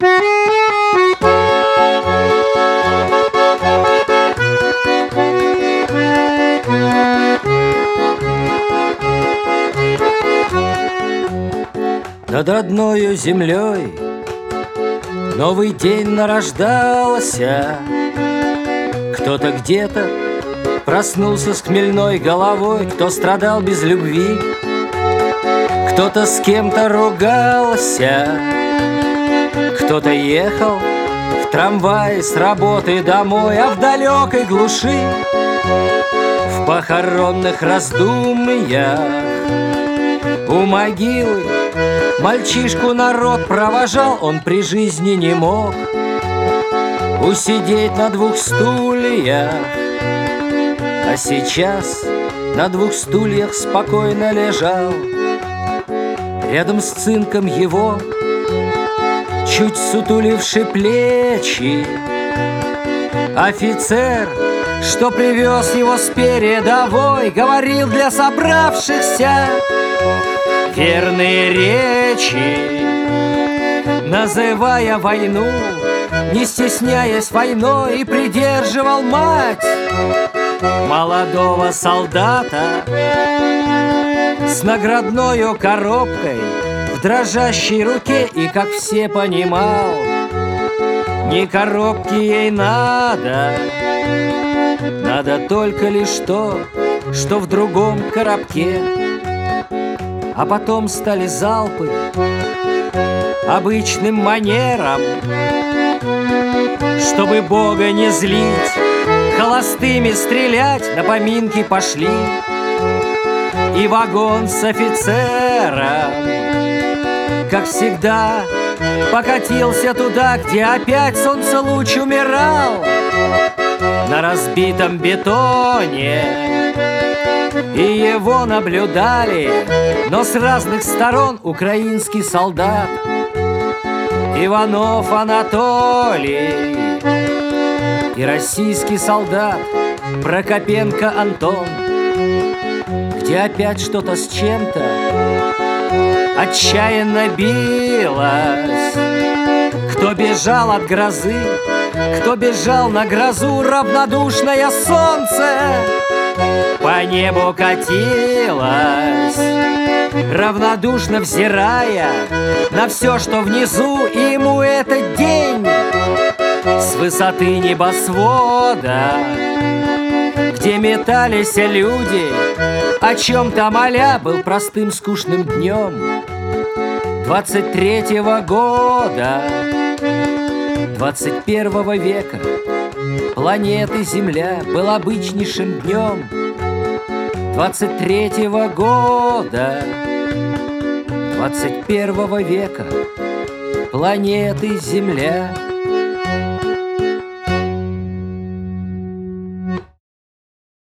Над родною землей новый день нарождался. Кто-то где-то проснулся с хмельной головой, кто страдал без любви, кто-то с кем-то ругался, кто-то ехал в трамвае с работы домой, а в далекой глуши, в похоронных раздумьях у могилы мальчишку народ провожал. Он при жизни не мог усидеть на двух стульях, а сейчас на двух стульях спокойно лежал. Рядом с цинком его, чуть сутуливши плечи, офицер, что привез его с передовой, говорил для собравшихся верные речи, называя войну, не стесняясь войной, и придерживал мать молодого солдата с наградною коробкой в дрожащей руке. И, как все понимал, ни коробки ей надо, надо только лишь то, что в другом коробке. А потом стали залпы обычным манером, чтобы Бога не злить, холостыми стрелять на поминки пошли. И вагон с офицером, как всегда, покатился туда, где опять солнцелуч умирал на разбитом бетоне. И его наблюдали, но с разных сторон, украинский солдат Иванов Анатолий и российский солдат Прокопенко Антон, где опять что-то с чем-то отчаянно билось. Кто бежал от грозы, кто бежал на грозу, равнодушное солнце по небу катилось, равнодушно взирая на все, что внизу. И ему этот день с высоты небосвода, где метались люди, о чем-то моля, был простым скучным днем 23-го года 21 века. Планеты Земля был обычнейшим днем 23-го года 21 века. Планеты Земля